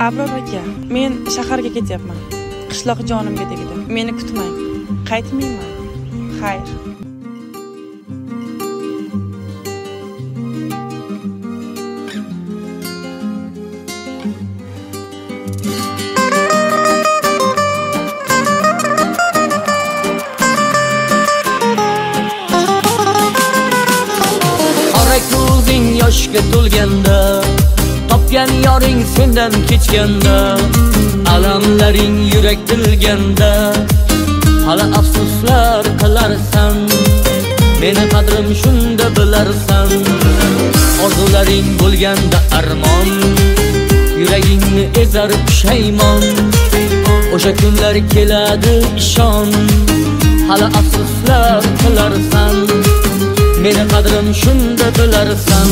Abror aka, men shaharga ketyapman. Qishloq jonimga tegdi. Meni kutmang. Qaytmayman. Xayr. Qora ko'zing yoshga to'lganda, topgan yoring sendan kechganda, alamlaring yurak tilganda, hali afsuslar qilarsan. Meni qadrim shunda bilarsan. Orzularing bo'lganda armon, yuragingni ezar pushaymon. O'sha kunlar keladi ishon, hali afsuslar qilarsan. Meni qadrim shunda bilarsan.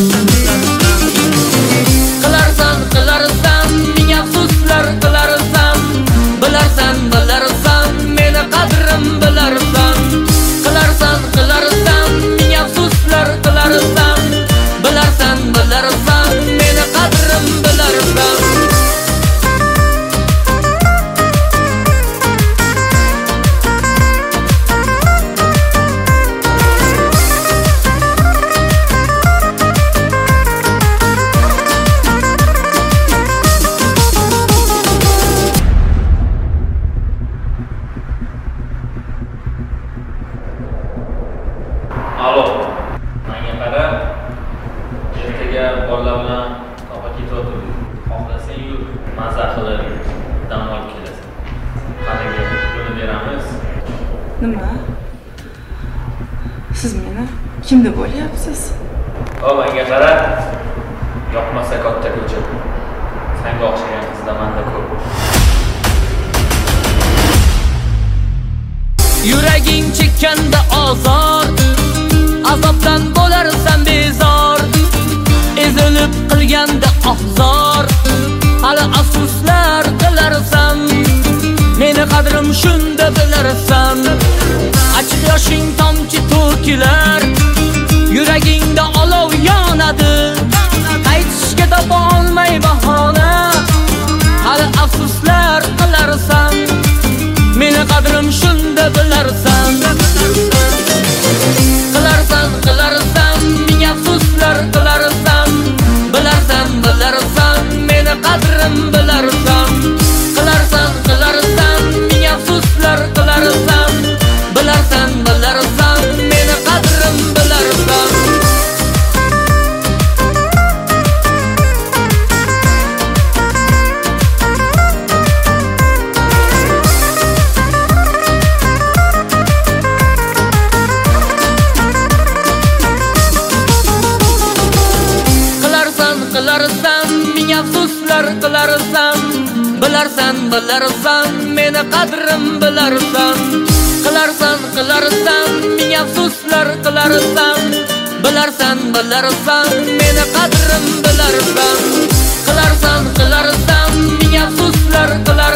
Qilarsan, ming afsuslar qilarsan. Bilarsan, meni qadrim bilarsan. Qilarsan, ming afsuslar qilarsan. Bilarsan, meni qadrim bilarsan. Alo, menga qara. Ertaga bolalar bilan to'g'ri ketib o'tirdik. Xohlasang yur, maza qilib dam olib kelasan. Qanaqa yo'l beramiz? Nima? Siz meni kim deb o'ylayapsiz? Menga qara. Yoqmasa katta ko'cha. Senga o'xshagan qizda menda ko'p. Yuraging chekkanda azor, azobdan bo'larsan bezor. Ezilib qilganda ahzor, hali afsuslar qilarsan. Meni qadrim shunda bilarsan. Achib yoshing tomchi to'kilar, yuragingda olov yonadi. Qaytishga topa olmay bahona, hali afsuslar qilarsan. Meni qadrim shunda bilarsan. Qilarsan, ming afsuslar qilarsan. Bilarsan, meni qadrim bilarsan. Qilarsan, ming afsuslar qilarsan. Bilarsan, meni qadrim bilarsan. Qilarsan, ming afsuslar qilarsan. Bilarsan, meni qadrim bilarsan. Qilarsan, ming afsuslar qilarsan. Bilarsan, meni qadrim bilarsan. Qilarsan, ming afsuslar qilarsan.